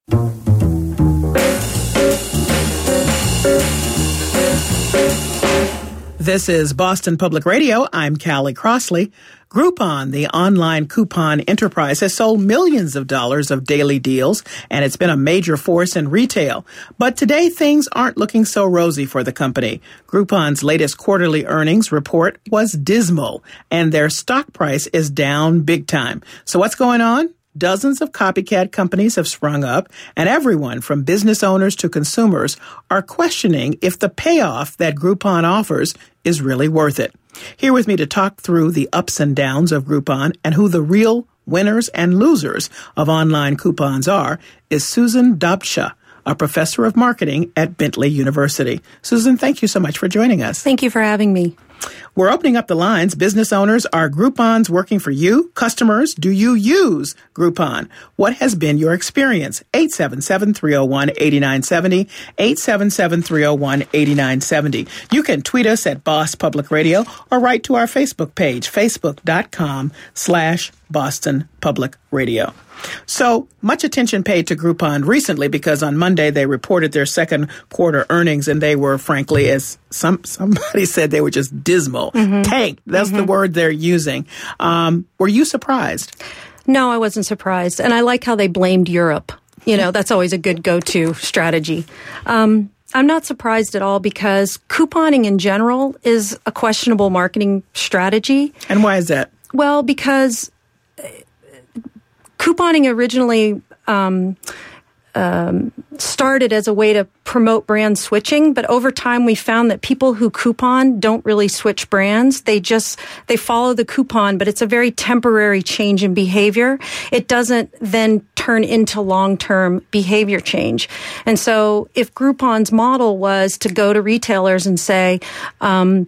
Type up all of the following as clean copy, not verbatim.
This is Boston Public Radio. I'm Callie Crossley. Groupon, the online coupon enterprise, has sold millions of dollars of daily deals, and it's been a major force in retail. But today, things aren't looking so rosy for the company. Groupon's latest quarterly earnings report was dismal, and their stock price is down big time. So what's going on? Dozens of copycat companies have sprung up, and everyone from business owners to consumers are questioning if the payoff that Groupon offers is really worth it. Here with me to talk through the ups and downs of Groupon and who the real winners and losers of online coupons are is Susan Dobscha, a professor of marketing at Bentley University. Susan, thank you so much for joining us. Thank you for having me. We're opening up the lines. Business owners, are Groupons working for you? Customers, do you use Groupon? What has been your experience? 877-301-8970, 877-301-8970. You can tweet us at Boss Public Radio or write to our Facebook page, facebook.com/Boston Public Radio. So much attention paid to Groupon recently because on Monday they reported their second quarter earnings, and they were, frankly, as somebody said, they were just dismal. Tanked. That's the word they're using. Were you surprised? No, I wasn't surprised. And I like how they blamed Europe. You know, that's always a good go-to strategy. I'm not surprised at all because couponing in general is a questionable marketing strategy. And why is that? Well, because couponing originally started as a way to promote brand switching, but over time we found that people who coupon don't really switch brands. They follow the coupon, but it's a very temporary change in behavior. It doesn't then turn into long-term behavior change. And so if Groupon's model was to go to retailers and say, we'll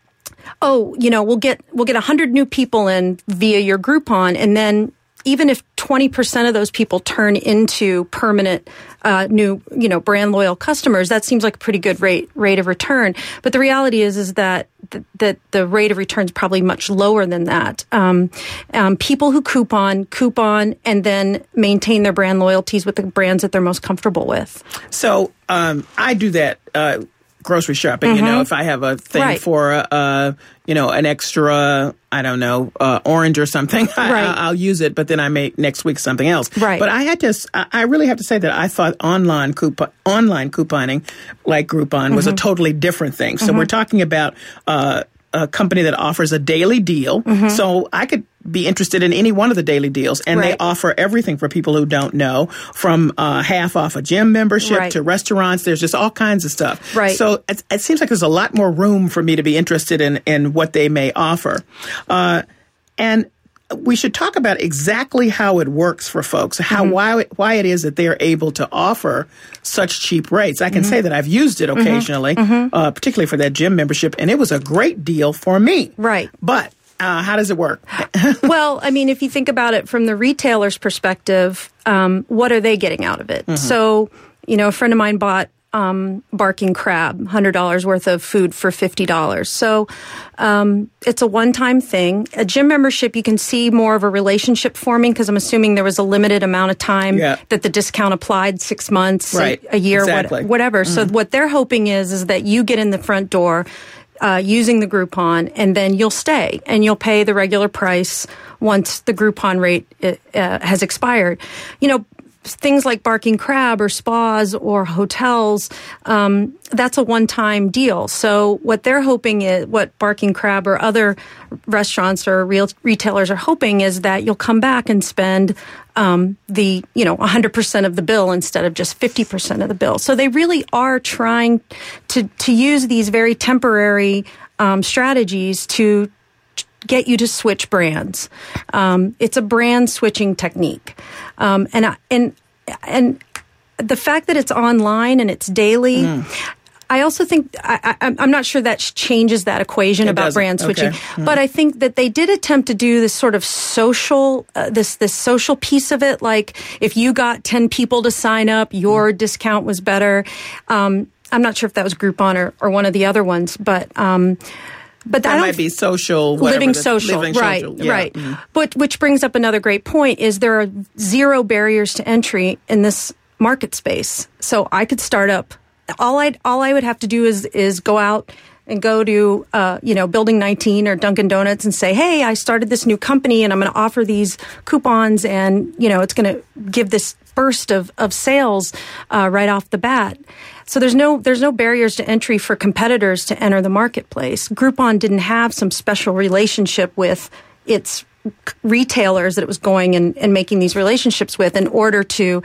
get 100 new people in via your Groupon, and then even if 20% of those people turn into permanent new, brand loyal customers, that seems like a pretty good rate of return. But the reality is that the rate of return is probably much lower than that. People who coupon, and then maintain their brand loyalties with the brands that they're most comfortable with. So I do that. Grocery shopping, if I have a thing for, an extra, orange or something, I'll use it, but then I may next week something else. Right. But I really have to say that I thought online couponing like Groupon was a totally different thing. So we're talking about a company that offers a daily deal. So I could be interested in any one of the daily deals, and they offer everything for people who don't know, from half off a gym membership to restaurants. There's just all kinds of stuff. Right. So it seems like there's a lot more room for me to be interested in what they may offer. And we should talk about exactly how it works for folks, why it is that they're able to offer such cheap rates. I can say that I've used it occasionally, particularly for that gym membership, and it was a great deal for me. Right. But how does it work? Well, I mean, if you think about it from the retailer's perspective, what are they getting out of it? So, a friend of mine bought Barking Crab, $100 worth of food for $50. So it's a one-time thing. A gym membership, you can see more of a relationship forming, because I'm assuming there was a limited amount of time that the discount applied, 6 months, a year, whatever. So what they're hoping is that you get in the front door using the Groupon, and then you'll stay and you'll pay the regular price once the Groupon rate has expired. Things like Barking Crab or spas or hotels, that's a one-time deal. So what they're hoping is, what Barking Crab or other restaurants or retailers are hoping, is that you'll come back and spend 100% of the bill instead of just 50% of the bill. So they really are trying to use these very temporary strategies to get you to switch brands. It's a brand switching technique. And the fact that it's online and it's daily, I also think, I'm not sure that changes that equation about brand switching, but I think that they did attempt to do this sort of social, this social piece of it. Like, if you got 10 people to sign up, your discount was better. I'm not sure if that was Groupon or one of the other ones, but that might be social, living social, right? But which brings up another great point: is there are zero barriers to entry in this market space. So I could start up. All I would have to do is go out and go to, Building 19 or Dunkin' Donuts and say, hey, I started this new company and I'm going to offer these coupons and, it's going to give this burst of sales right off the bat. So there's no barriers to entry for competitors to enter the marketplace. Groupon didn't have some special relationship with its retailers that it was going and making these relationships with in order to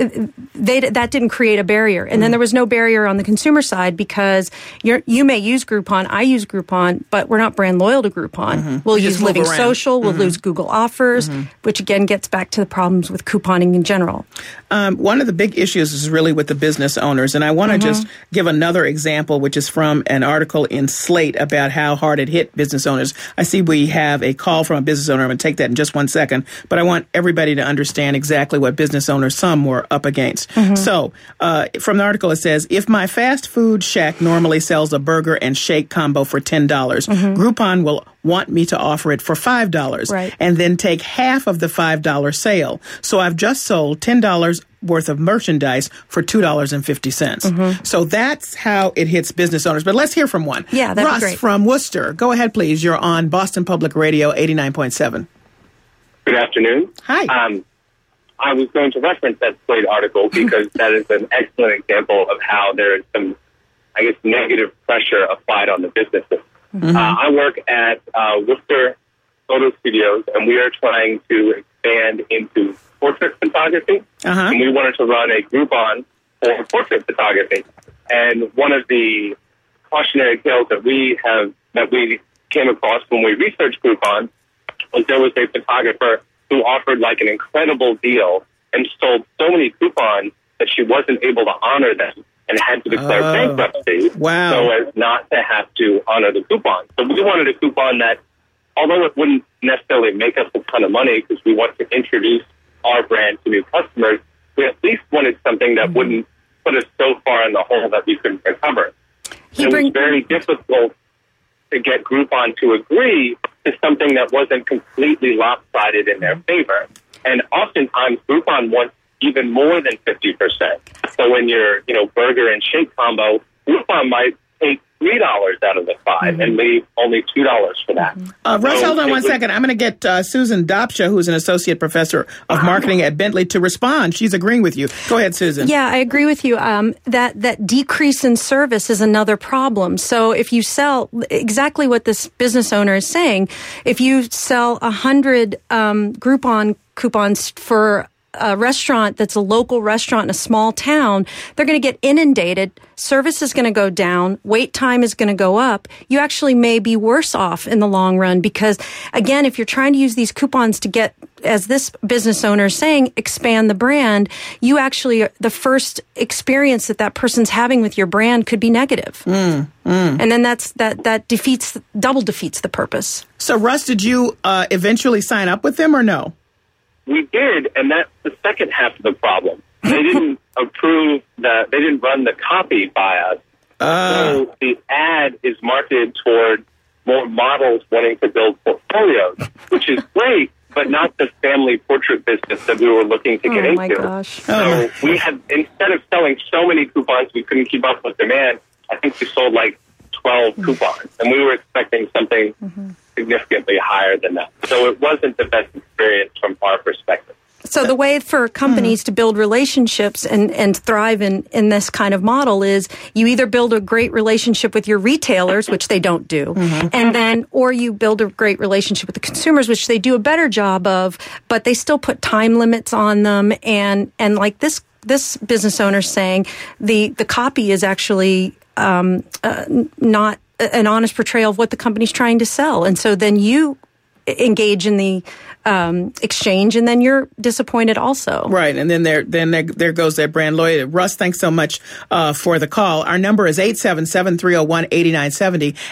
that didn't create a barrier. And then there was no barrier on the consumer side because you may use Groupon, I use Groupon, but we're not brand loyal to Groupon. We'll use Living Social, we'll lose Google Offers, which again gets back to the problems with couponing in general. One of the big issues is really with the business owners, and I want to just give another example, which is from an article in Slate about how hard it hit business owners. I see we have a call from a business owner. I'm going to take that in just 1 second, but I want everybody to understand exactly what business owners, some were up against. So from the article, it says, if my fast food shack normally sells a burger and shake combo for $10, Groupon will want me to offer it for $5 and then take half of the $5 sale. So I've just sold $10 worth of merchandise for $2.50. So that's how it hits business owners. But let's hear from one. Yeah, that'd Russ be great. from Worcester. Go ahead, please. You're on Boston Public Radio 89.7. Good afternoon. Hi. I was going to reference that Slate article because that is an excellent example of how there is some, negative pressure applied on the businesses. I work at Worcester Photo Studios, and we are trying to expand into portrait photography. And we wanted to run a Groupon for portrait photography. And one of the cautionary tales that we came across when we researched Groupon was there was a photographer who offered an incredible deal and sold so many coupons that she wasn't able to honor them and had to declare bankruptcy so as not to have to honor the coupon. So we wanted a coupon that, although it wouldn't necessarily make us a ton of money because we want to introduce our brand to new customers, we at least wanted something that wouldn't put us so far in the hole that we couldn't recover. It was very difficult to get Groupon to agree to something that wasn't completely lopsided in their favor. And oftentimes Groupon wants even more than 50%. So in your, burger and shake combo, Groupon might take $3 out of the $5 and leave only $2 for that. Russ, hold on 1 second. I'm going to get Susan Dopsha, who's an associate professor of marketing at Bentley, to respond. She's agreeing with you. Go ahead, Susan. Yeah, I agree with you. That decrease in service is another problem. So if you sell exactly what this business owner is saying, if you sell 100 Groupon coupons for a restaurant that's a local restaurant in a small town, they're going to get inundated. Service is going to go down. Wait time is going to go up. You actually may be worse off in the long run because, again, if you're trying to use these coupons to get, as this business owner is saying, expand the brand, you actually, the first experience that person's having with your brand could be negative. And then that double defeats the purpose. So, Russ, did you eventually sign up with them or no? We did, and that's the second half of the problem. They didn't they didn't run the copy by us. So the ad is marketed toward more models wanting to build portfolios, which is great, but not the family portrait business that we were looking to get into. Oh, my gosh. So we had, instead of selling so many coupons we couldn't keep up with demand, I think we sold 12 coupons, and we were expecting something significantly higher than that. So it wasn't the best experience from our perspective. So the way for companies to build relationships and thrive in this kind of model is you either build a great relationship with your retailers, which they don't do, and then, or you build a great relationship with the consumers, which they do a better job of, but they still put time limits on them. And like this business owner saying, the copy is actually not an honest portrayal of what the company's trying to sell. And so then you engage in the exchange, and then you're disappointed also. Right, and then there goes that brand loyalty. Russ, thanks so much for the call. Our number is 877-301-8970,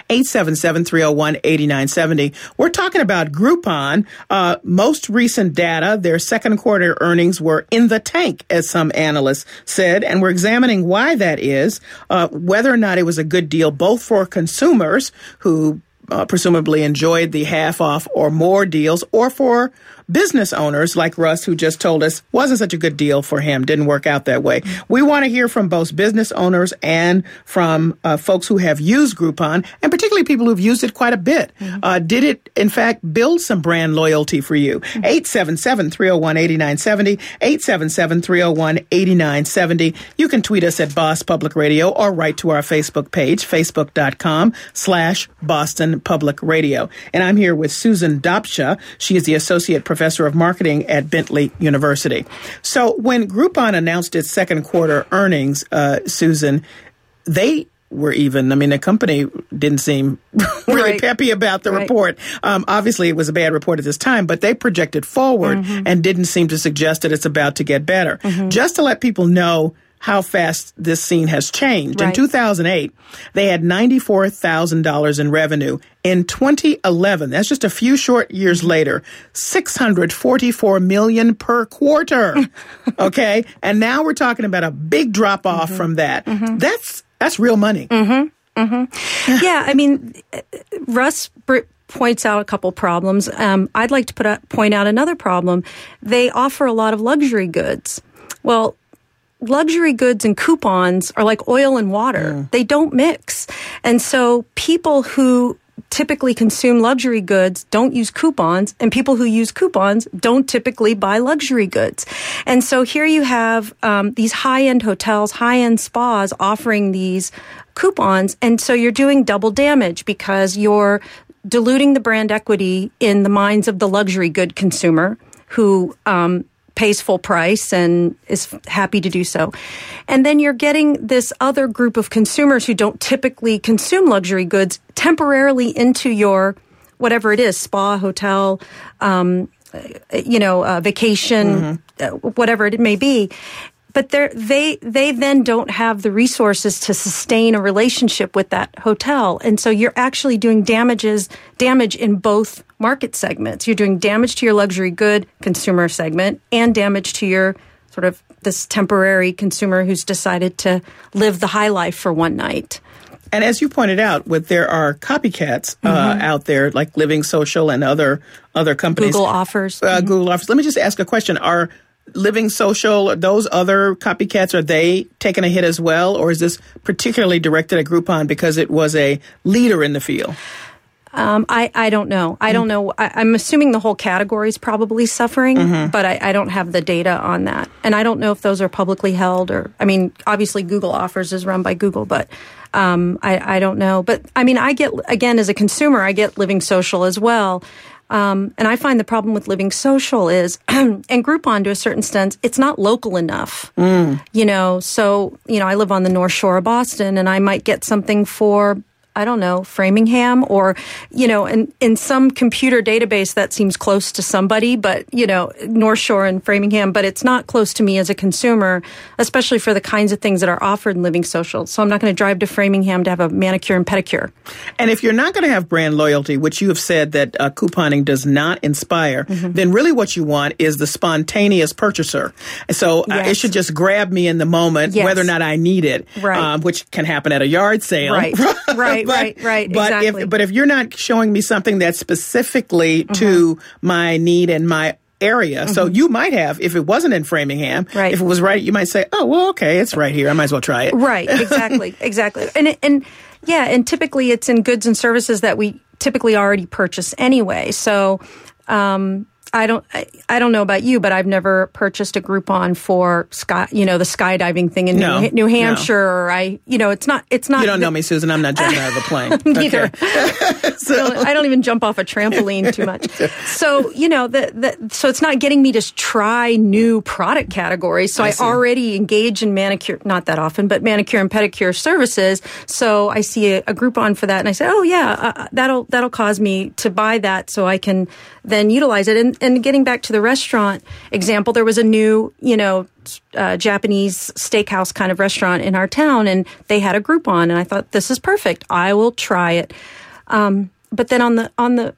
877-301-8970. We're talking about Groupon. Most recent data, their second quarter earnings were in the tank, as some analysts said, and we're examining why that is, whether or not it was a good deal both for consumers who presumably enjoyed the half off or more deals, or for business owners like Russ, who just told us wasn't such a good deal for him, didn't work out that way. We want to hear from both business owners and from folks who have used Groupon, and particularly people who've used it quite a bit. Did it, in fact, build some brand loyalty for you? 877-301-8970, 877-301-8970. You can tweet us at Boss Public Radio or write to our Facebook page, facebook.com/Boston Public Radio. And I'm here with Susan Dopcha. She is the Associate Professor of Marketing at Bentley University. So when Groupon announced its second quarter earnings, Susan, they were even. I mean, the company didn't seem really peppy about the report. Obviously, it was a bad report at this time, but they projected forward and didn't seem to suggest that it's about to get better. Just to let people know how fast this scene has changed. In 2008, they had $94,000 in revenue. In 2011, that's just a few short years later, $644 million per quarter. Okay? And now we're talking about a big drop off from that. That's real money. Yeah, I mean, Russ points out a couple problems. I'd like to point out another problem. They offer a lot of luxury goods. Well, luxury goods and coupons are like oil and water. They don't mix. And so people who typically consume luxury goods don't use coupons, and people who use coupons don't typically buy luxury goods. And so here you have these high-end hotels, high-end spas offering these coupons, and so you're doing double damage because you're diluting the brand equity in the minds of the luxury good consumer who pays full price and is happy to do so. And then you're getting this other group of consumers who don't typically consume luxury goods temporarily into your, whatever it is, spa, hotel, vacation, whatever it may be. But they then don't have the resources to sustain a relationship with that hotel. And so you're actually doing damage in both market segments. You're doing damage to your luxury good consumer segment and damage to your sort of this temporary consumer who's decided to live the high life for one night. And as you pointed out, there are copycats out there like Living Social and other companies. Google offers. Google offers. Let me just ask a question. Are Living Social, those other copycats, are they taking a hit as well? Or is this particularly directed at Groupon because it was a leader in the field? I don't know. I don't know. I'm assuming the whole category is probably suffering, but I don't have the data on that. And I don't know if those are publicly held or, I mean, obviously Google Offers is run by Google, but I don't know. But I mean, I get, again, as a consumer, I get Living Social as well. And I find the problem with Living Social is, and Groupon to a certain extent, it's not local enough. So, I live on the North Shore of Boston and I might get something for, I don't know, Framingham or, in some computer database that seems close to somebody, but, North Shore and Framingham, but it's not close to me as a consumer, especially for the kinds of things that are offered in Living Social. So I'm not going to drive to Framingham to have a manicure and pedicure. And if you're not going to have brand loyalty, which you have said that couponing does not inspire, then really what you want is the spontaneous purchaser. So it should just grab me in the moment, whether or not I need it, which can happen at a yard sale. Right. Right. But exactly. if you're not showing me something that's specifically to my need and my area, so you might have, if it wasn't in Framingham, if it was you might say, oh, well, okay, it's right here. I might as well try it. Right. Exactly. And typically it's in goods and services that we typically already purchase anyway. So, I don't know about you, but I've never purchased a Groupon for the skydiving thing in New Hampshire. Or it's not. You don't know me, Susan. I'm not jumping out of a plane. Neither. So I don't even jump off a trampoline too much. So so it's not getting me to try new product categories. So I already engage in manicure, not that often, but manicure and pedicure services. So I see a Groupon for that, and I say, oh yeah, that'll cause me to buy that, so I can then utilize it. And getting back to the restaurant example, there was a new, Japanese steakhouse kind of restaurant in our town, and they had a Groupon, and I thought, this is perfect. I will try it. But then on the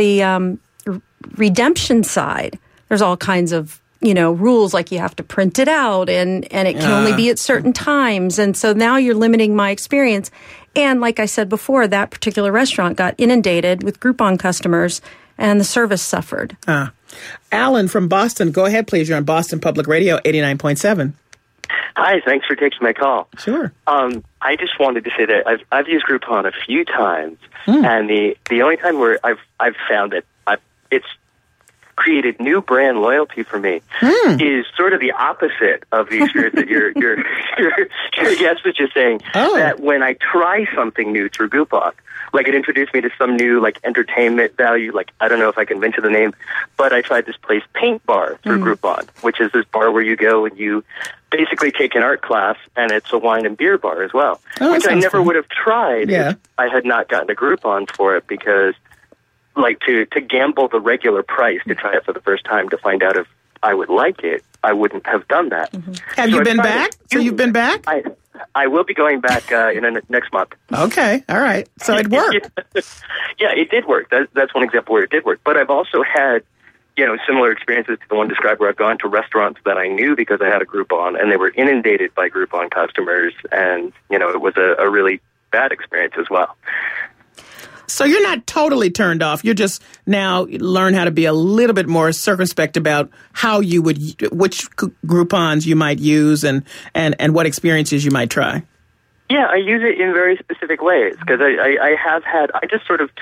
redemption side, there's all kinds of rules, like you have to print it out, and it can only be at certain times, and so now you're limiting my experience. And like I said before, that particular restaurant got inundated with Groupon customers, and the service suffered. Alan from Boston, go ahead, please. You're on Boston Public Radio, 89.7. Hi, thanks for taking my call. Sure. I just wanted to say that I've used Groupon a few times, and the only time where I've found that it's created new brand loyalty for me is sort of the opposite of the experience that your guest was just saying. That when I try something new through Groupon, like it introduced me to some new like entertainment value, like I don't know if I can mention the name, but I tried this place Paint Bar through Groupon, which is this bar where you go and you basically take an art class, and it's a wine and beer bar as well, which I never would have tried if I had not gotten a Groupon for it, because like to gamble the regular price to try it for the first time to find out if I would like it, I wouldn't have done that. Have you been back? So you've been back? I will be going back next month. Okay, all right. So it worked. Yeah, it did work. That's one example where it did work. But I've also had, similar experiences to the one described where I've gone to restaurants that I knew because I had a Groupon, and they were inundated by Groupon customers, and, it was a really bad experience as well. So you're not totally turned off. You're just now learn how to be a little bit more circumspect about how you would, which Groupons you might use and what experiences you might try. Yeah, I use it in very specific ways because I just sort of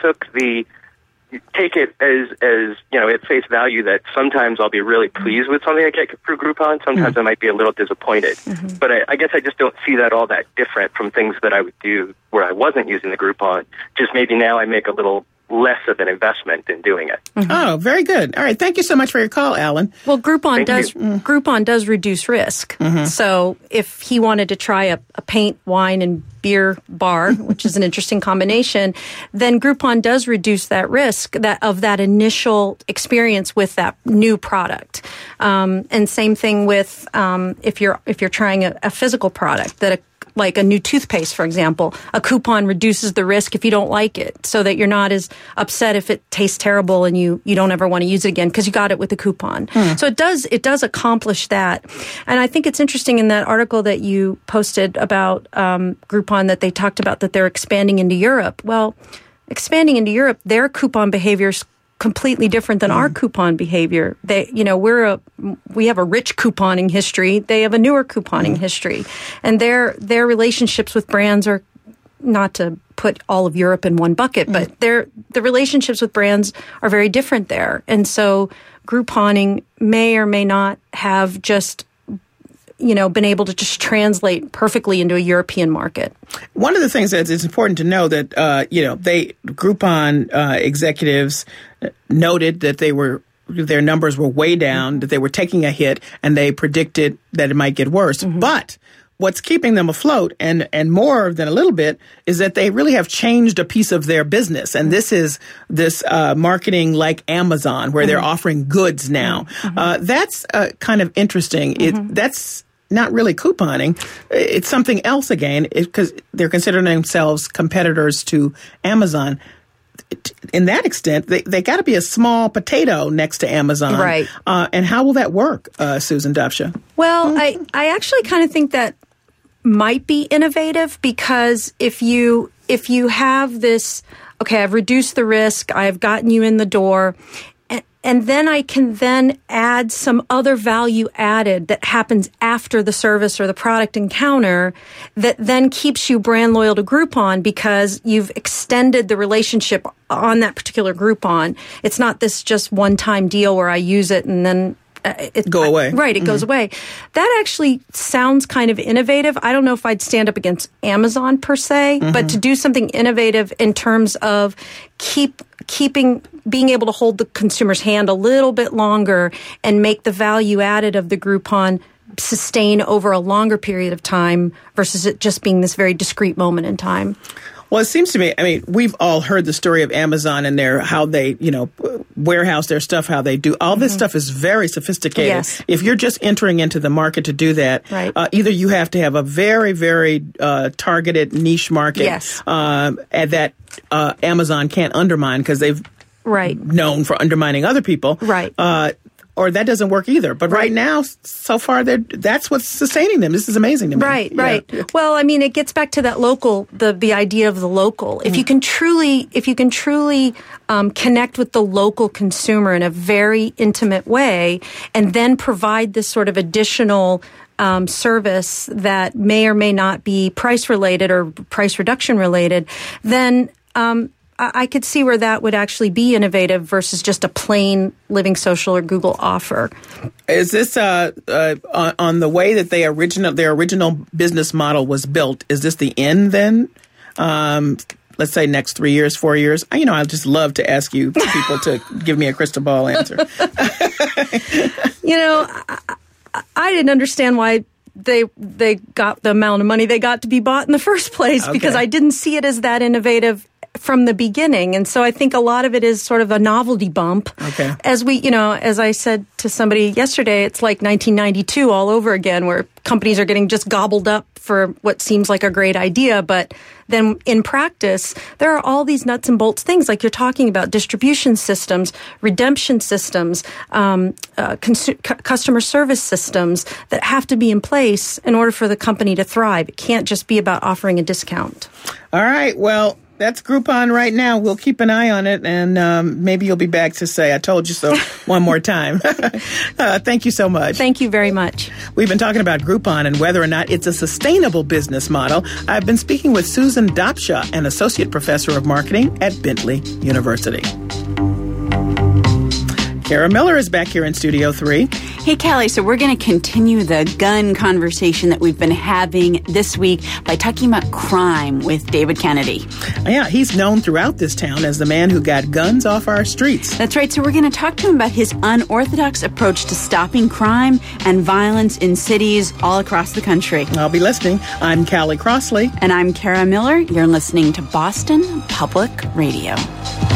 take it as at face value that sometimes I'll be really pleased with something I get through Groupon. Sometimes I might be a little disappointed. But I guess I just don't see that all that different from things that I would do where I wasn't using the Groupon. Just maybe now I make a little less of an investment in doing it. Oh, very good. All right. Thank you so much for your call, Alan. Well, Groupon does reduce risk. So if he wanted to try a paint, wine, and beer bar, which is an interesting combination, then Groupon does reduce that risk of that initial experience with that new product. And same thing with if you're trying a physical product like a new toothpaste, for example, a coupon reduces the risk if you don't like it, so that you're not as upset if it tastes terrible and you don't ever want to use it again because you got it with the coupon. So it does accomplish that. And I think it's interesting in that article that you posted about Groupon that they talked about that they're expanding into Europe. Well, expanding into Europe, their coupon behavior's completely different than our coupon behavior. We have a rich couponing history. They have a newer couponing history, and their relationships with brands are, not to put all of Europe in one bucket, but the relationships with brands are very different there. And so Grouponing may or may not have just been able to just translate perfectly into a European market. One of the things that it's important to know that, Groupon executives noted that their numbers were way down, that they were taking a hit, and they predicted that it might get worse. But what's keeping them afloat, and more than a little bit, is that they really have changed a piece of their business. And this is this marketing like Amazon, where they're offering goods now. That's kind of interesting. That's not really couponing. It's something else again, because they're considering themselves competitors to Amazon. In that extent, they got to be a small potato next to Amazon. Right. And how will that work, Susan Dufsha? Well, I actually kind of think that might be innovative, because if you have this, okay, I've reduced the risk, I've gotten you in the door, and then I can then add some other value added that happens after the service or the product encounter that then keeps you brand loyal to Groupon because you've extended the relationship on that particular Groupon. It's not this just one-time deal where I use it and then it go away. Right, it goes away. That actually sounds kind of innovative. I don't know if I'd stand up against Amazon per se, but to do something innovative in terms of being able to hold the consumer's hand a little bit longer and make the value added of the Groupon sustain over a longer period of time versus it just being this very discrete moment in time. Well, it seems to me, we've all heard the story of Amazon and how they, warehouse their stuff, how they do. All this stuff is very sophisticated. Yes. If you're just entering into the market to do that, right. Either you have to have a very, very targeted niche market yes. That Amazon can't undermine because they've right. known for undermining other people. Right. or that doesn't work either. But right now, so far, that's what's sustaining them. This is amazing to me. Right. Well, I mean, it gets back to that local, the idea of the local. If you can truly connect with the local consumer in a very intimate way, and then provide this sort of additional service that may or may not be price related or price reduction related, then I could see where that would actually be innovative versus just a plain Living Social or Google offer. Is this on the way that their original business model was built? Is this the end then? Let's say next 3 years, 4 years. I'd just love to ask you people to give me a crystal ball answer. I didn't understand why they got the amount of money they got to be bought in the first place, because I didn't see it as that innovative from the beginning. And so I think a lot of it is sort of a novelty bump. Okay. As I said to somebody yesterday, it's like 1992 all over again, where companies are getting just gobbled up for what seems like a great idea. But then in practice, there are all these nuts and bolts things, like you're talking about: distribution systems, redemption systems, customer service systems that have to be in place in order for the company to thrive. It can't just be about offering a discount. All right. Well, that's Groupon right now. We'll keep an eye on it, and maybe you'll be back to say, I told you so one more time. Thank you so much. Thank you very much. We've been talking about Groupon and whether or not it's a sustainable business model. I've been speaking with Susan Dopsha, an associate professor of marketing at Bentley University. Kara Miller is back here in Studio 3. Hey, Callie, so we're going to continue the gun conversation that we've been having this week by talking about crime with David Kennedy. Yeah, he's known throughout this town as the man who got guns off our streets. That's right. So we're going to talk to him about his unorthodox approach to stopping crime and violence in cities all across the country. I'll be listening. I'm Callie Crossley. And I'm Kara Miller. You're listening to Boston Public Radio.